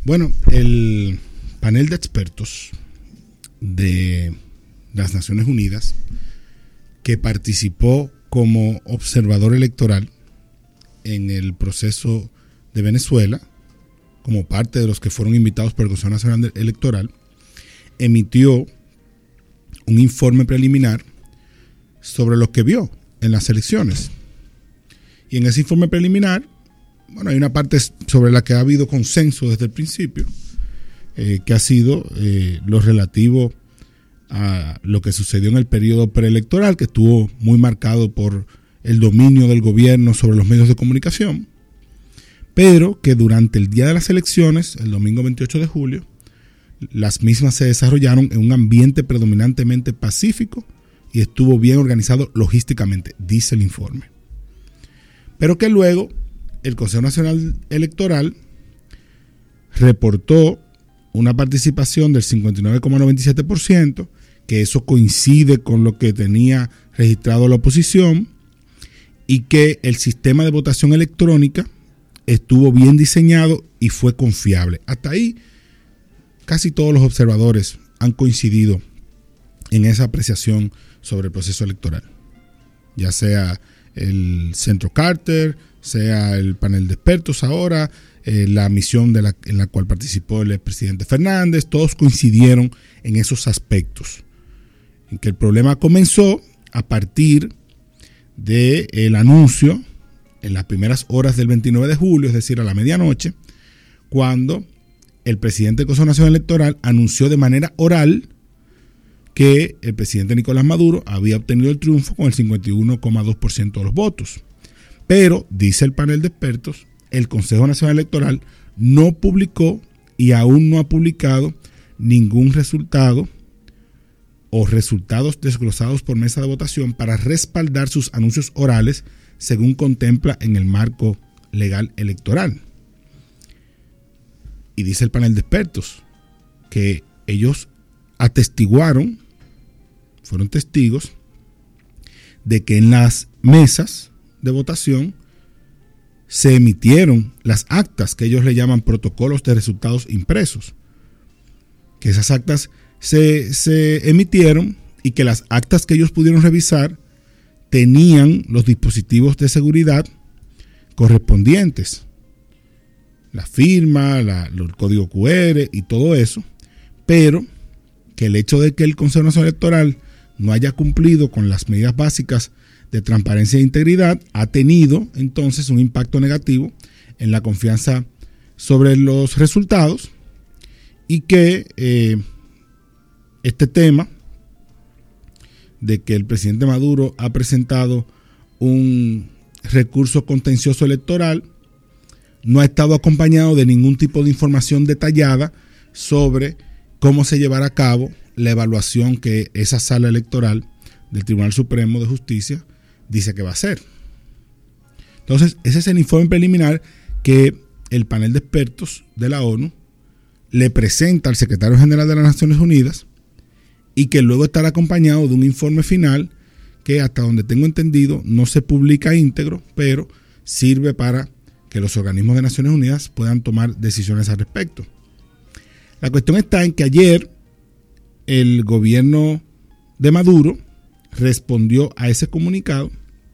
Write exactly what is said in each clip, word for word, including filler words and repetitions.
Bueno, el panel de expertos de las Naciones Unidas que participó como observador electoral en el proceso de Venezuela, como parte de los que fueron invitados por el Consejo Nacional Electoral, emitió un informe preliminar sobre lo que vio en las elecciones. Y en ese informe preliminar, bueno, hay una parte sobre la que ha habido consenso desde el principio, eh, que ha sido eh, lo relativo a lo que sucedió en el periodo preelectoral, que estuvo muy marcado por el dominio del gobierno sobre los medios de comunicación, pero que durante el día de las elecciones, el domingo veintiocho de julio, las mismas se desarrollaron en un ambiente predominantemente pacífico y estuvo bien organizado logísticamente, dice el informe. Pero que luego el Consejo Nacional Electoral reportó una participación del cincuenta y nueve coma noventa y siete por ciento, que eso coincide con lo que tenía registrado la oposición, y que el sistema de votación electrónica estuvo bien diseñado y fue confiable. Hasta ahí casi todos los observadores han coincidido en esa apreciación sobre el proceso electoral, ya sea el Centro Carter, sea el panel de expertos ahora, eh, la misión de la, en la cual participó el expresidente Fernández. Todos coincidieron en esos aspectos, en que el problema comenzó a partir del anuncio en las primeras horas del veintinueve de julio, es decir, a la medianoche, cuando el presidente del Consejo Nacional Electoral anunció de manera oral que el presidente Nicolás Maduro había obtenido el triunfo con el cincuenta y uno coma dos por ciento de los votos. Pero, dice el panel de expertos, el Consejo Nacional Electoral no publicó y aún no ha publicado ningún resultado o resultados desglosados por mesa de votación para respaldar sus anuncios orales, según contempla en el marco legal electoral. Y dice el panel de expertos que ellos atestiguaron, fueron testigos, de que en las mesas de votación se emitieron las actas que ellos le llaman protocolos de resultados impresos, que esas actas se, se emitieron y que las actas que ellos pudieron revisar tenían los dispositivos de seguridad correspondientes, la firma, la, el código cu erre y todo eso, pero que el hecho de que el Consejo Nacional Electoral no haya cumplido con las medidas básicas de transparencia e integridad ha tenido entonces un impacto negativo en la confianza sobre los resultados, y que eh, este tema de que el presidente Maduro ha presentado un recurso contencioso electoral no ha estado acompañado de ningún tipo de información detallada sobre cómo se llevará a cabo la evaluación que esa sala electoral del Tribunal Supremo de Justicia dice que va a hacer. Entonces, ese es el informe preliminar que el panel de expertos de la ONU le presenta al secretario general de las Naciones Unidas, y que luego estará acompañado de un informe final que, hasta donde tengo entendido, no se publica íntegro, pero sirve para que los organismos de Naciones Unidas puedan tomar decisiones al respecto. La cuestión está en que ayer el gobierno de Maduro respondió a ese comunicado,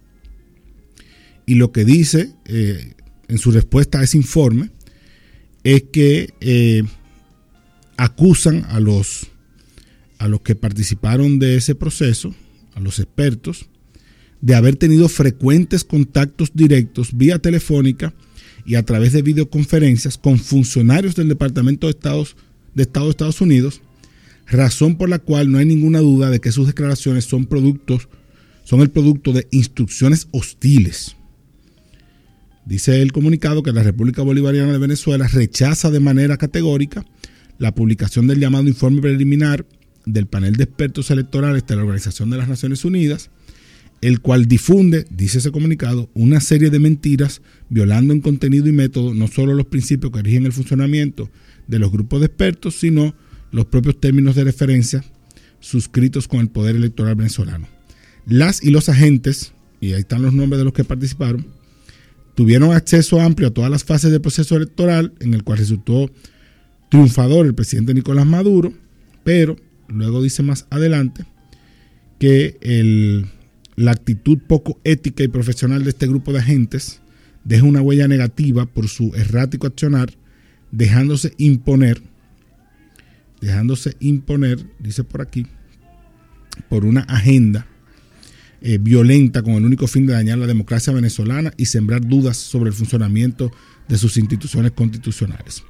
y lo que dice eh, en su respuesta a ese informe es que eh, acusan a los, a los que participaron de ese proceso, a los expertos, de haber tenido frecuentes contactos directos vía telefónica y a través de videoconferencias con funcionarios del Departamento de Estado de Estado de Estados Unidos, razón por la cual no hay ninguna duda de que sus declaraciones son productos, son el producto de instrucciones hostiles. Dice el comunicado que la República Bolivariana de Venezuela rechaza de manera categórica la publicación del llamado informe preliminar del panel de expertos electorales de la Organización de las Naciones Unidas, el cual difunde, dice ese comunicado, una serie de mentiras violando en contenido y método no solo los principios que rigen el funcionamiento de los grupos de expertos, sino los propios términos de referencia suscritos con el poder electoral venezolano. Las y los agentes, y ahí están los nombres de los que participaron, tuvieron acceso amplio a todas las fases del proceso electoral, en el cual resultó triunfador el presidente Nicolás Maduro, pero luego dice más adelante que el, la actitud poco ética y profesional de este grupo de agentes deja una huella negativa por su errático accionar, dejándose imponer, dejándose imponer, dice por aquí, por una agenda eh, violenta con el único fin de dañar la democracia venezolana y sembrar dudas sobre el funcionamiento de sus instituciones constitucionales.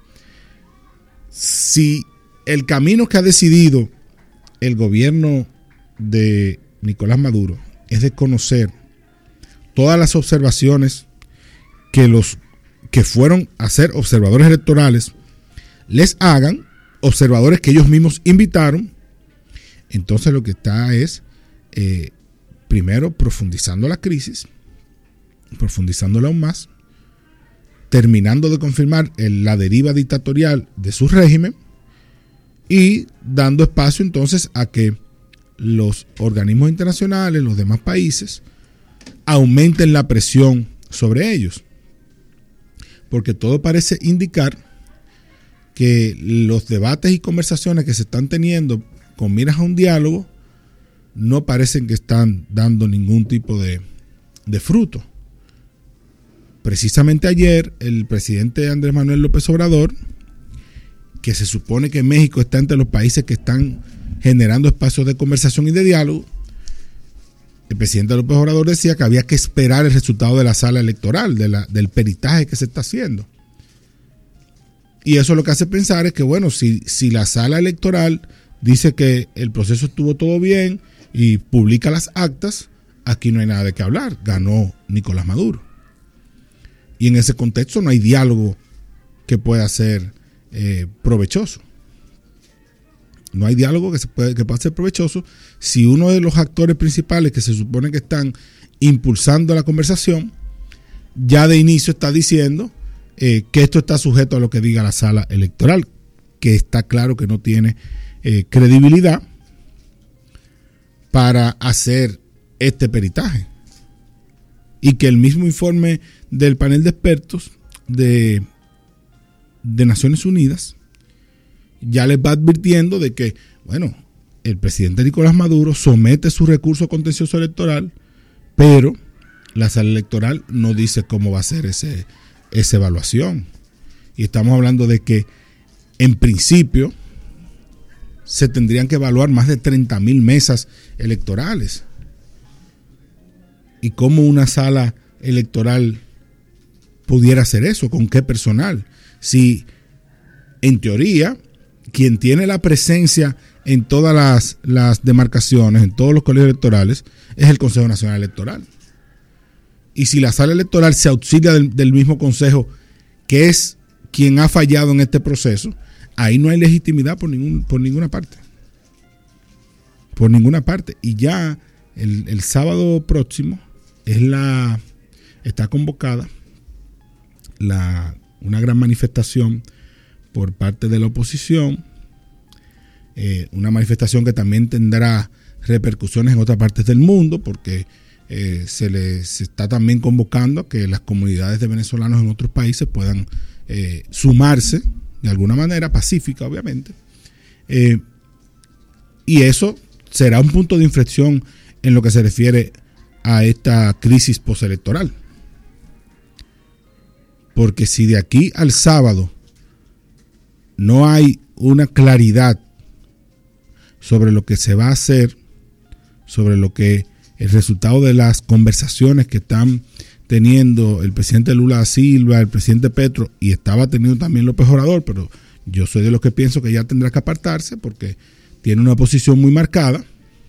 Si el camino que ha decidido el gobierno de Nicolás Maduro es de conocer todas las observaciones que los que fueron a ser observadores electorales les hagan, observadores que ellos mismos invitaron, entonces lo que está es eh, primero profundizando la crisis, profundizándola aún más, terminando de confirmar el, la deriva dictatorial de su régimen y dando espacio entonces a que los organismos internacionales, los demás países, aumenten la presión sobre ellos. Porque todo parece indicar que los debates y conversaciones que se están teniendo con miras a un diálogo no parecen que están dando ningún tipo de, de fruto. Precisamente ayer el presidente Andrés Manuel López Obrador, que se supone que México está entre los países que están generando espacios de conversación y de diálogo, el presidente López Obrador decía que había que esperar el resultado de la sala electoral, de la, del peritaje que se está haciendo. Y eso lo que hace pensar es que, bueno, si, si la sala electoral dice que el proceso estuvo todo bien y publica las actas, aquí no hay nada de qué hablar. Ganó Nicolás Maduro. Y en ese contexto no hay diálogo que pueda ser eh, provechoso. No hay diálogo que, se puede, que pueda ser provechoso si uno de los actores principales que se supone que están impulsando la conversación ya de inicio está diciendo eh, que esto está sujeto a lo que diga la sala electoral, que está claro que no tiene eh, credibilidad para hacer este peritaje. Y que el mismo informe del panel de expertos de, de Naciones Unidas ya les va advirtiendo de que, bueno, el presidente Nicolás Maduro somete su recurso contencioso electoral, pero la sala electoral no dice cómo va a ser ese, esa evaluación. Y estamos hablando de que, en principio, se tendrían que evaluar más de treinta mil mesas electorales. ¿Y cómo una sala electoral pudiera hacer eso? ¿Con qué personal? Si, en teoría, quien tiene la presencia en todas las, las demarcaciones, en todos los colegios electorales, es el Consejo Nacional Electoral. Y si la sala electoral se auxilia del, del mismo Consejo, que es quien ha fallado en este proceso, ahí no hay legitimidad por, ningún, por ninguna parte. Por ninguna parte. Y ya el, el sábado próximo es la está convocada la, una gran manifestación por parte de la oposición, eh, una manifestación que también tendrá repercusiones en otras partes del mundo, porque eh, se les está también convocando a que las comunidades de venezolanos en otros países puedan eh, sumarse de alguna manera, pacífica obviamente, eh, y eso será un punto de inflexión en lo que se refiere a esta crisis postelectoral. Porque si de aquí al sábado no hay una claridad sobre lo que se va a hacer, sobre lo que el resultado de las conversaciones que están teniendo el presidente Lula da Silva, el presidente Petro, y estaba teniendo también López Obrador, pero yo soy de los que pienso que ya tendrá que apartarse porque tiene una posición muy marcada.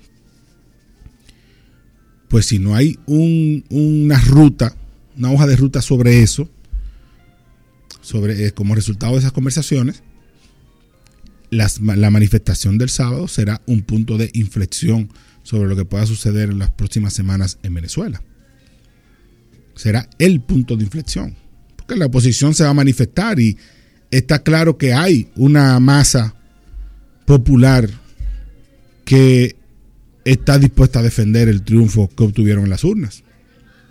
Pues si no hay un, una ruta, una hoja de ruta sobre eso, sobre eh, como resultado de esas conversaciones, las, la manifestación del sábado será un punto de inflexión sobre lo que pueda suceder en las próximas semanas en Venezuela. Será el punto de inflexión, porque la oposición se va a manifestar y está claro que hay una masa popular que está dispuesta a defender el triunfo que obtuvieron en las urnas.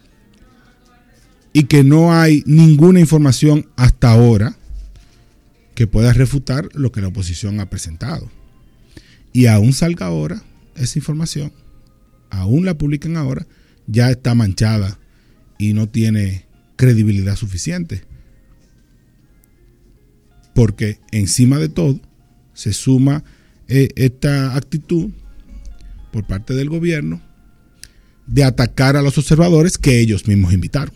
Y que no hay ninguna información hasta ahora que pueda refutar lo que la oposición ha presentado. Y aún salga ahora esa información, aún la publiquen ahora, ya está manchada y no tiene credibilidad suficiente. Porque encima de todo se suma eh, esta actitud por parte del gobierno de atacar a los observadores que ellos mismos invitaron.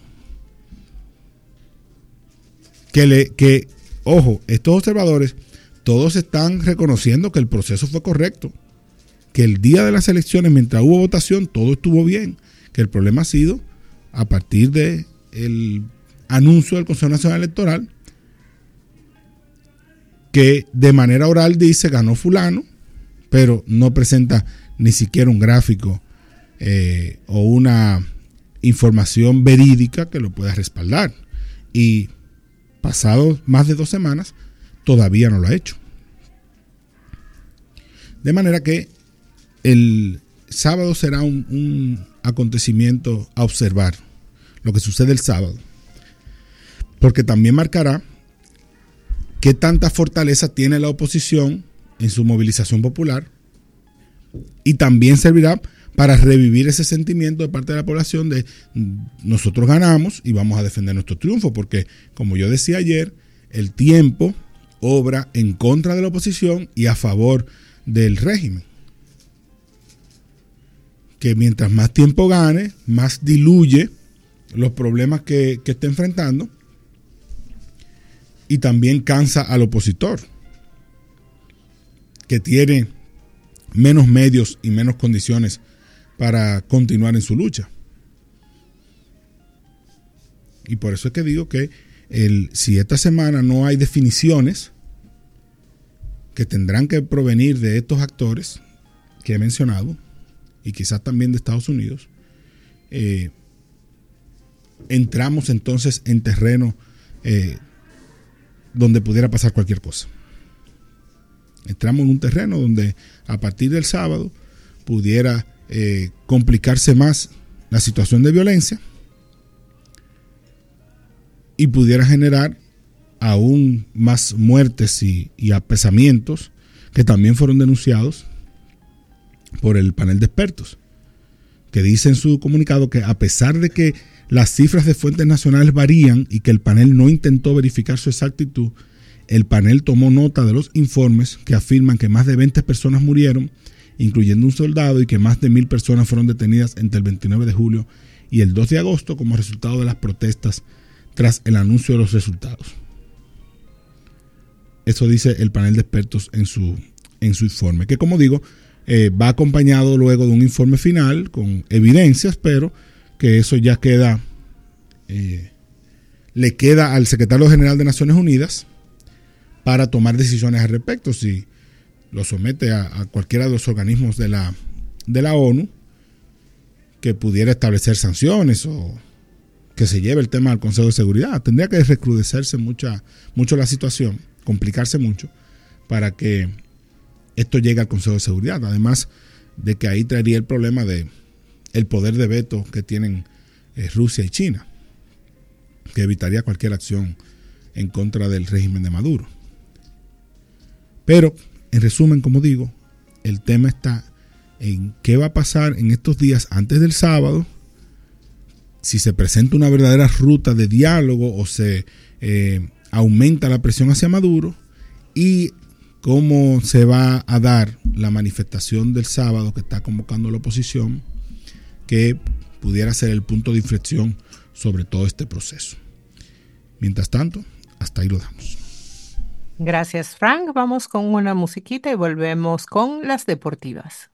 Que, le, que, ojo, estos observadores todos están reconociendo que el proceso fue correcto, que el día de las elecciones, mientras hubo votación, todo estuvo bien, que el problema ha sido a partir del anuncio del Consejo Nacional Electoral, que de manera oral dice ganó fulano, pero no presenta ni siquiera un gráfico eh, o una información verídica que lo pueda respaldar. Y pasado más de dos semanas, todavía no lo ha hecho. De manera que el sábado será un, un acontecimiento a observar, lo que sucede el sábado, porque también marcará qué tanta fortaleza tiene la oposición en su movilización popular, y también servirá para revivir ese sentimiento de parte de la población de nosotros ganamos y vamos a defender nuestro triunfo, porque como yo decía ayer, el tiempo obra en contra de la oposición y a favor del régimen. Que mientras más tiempo gane, más diluye los problemas que, que está enfrentando, y también cansa al opositor, que tiene menos medios y menos condiciones para continuar en su lucha. Y por eso es que digo que el, si esta semana no hay definiciones que tendrán que provenir de estos actores que he mencionado, y quizás también de Estados Unidos, eh, entramos entonces en terreno eh, donde pudiera pasar cualquier cosa. Entramos en un terreno donde a partir del sábado pudiera eh, complicarse más la situación de violencia y pudiera generar aún más muertes y, y apresamientos, que también fueron denunciados por el panel de expertos, que dice en su comunicado que a pesar de que las cifras de fuentes nacionales varían y que el panel no intentó verificar su exactitud, el panel tomó nota de los informes que afirman que más de veinte personas murieron, incluyendo un soldado, y que más de mil personas fueron detenidas entre el veintinueve de julio y el dos de agosto como resultado de las protestas tras el anuncio de los resultados. Eso dice el panel de expertos en su, en su informe, que como digo, eh, va acompañado luego de un informe final con evidencias, pero que eso ya queda, eh, le queda al secretario general de Naciones Unidas para tomar decisiones al respecto, si lo somete a, a cualquiera de los organismos de la, de la ONU, que pudiera establecer sanciones o que se lleve el tema al Consejo de Seguridad. Tendría que recrudecerse mucha, mucho la situación, complicarse mucho, para que esto llegue al Consejo de Seguridad. Además de que ahí traería el problema de el poder de veto que tienen eh, Rusia y China, que evitaría cualquier acción en contra del régimen de Maduro. Pero, en resumen, como digo, el tema está en qué va a pasar en estos días antes del sábado, si se presenta una verdadera ruta de diálogo o se eh, aumenta la presión hacia Maduro, y cómo se va a dar la manifestación del sábado que está convocando la oposición, que pudiera ser el punto de inflexión sobre todo este proceso. Mientras tanto, hasta ahí lo damos. Gracias, Frank. Vamos con una musiquita y volvemos con las deportivas.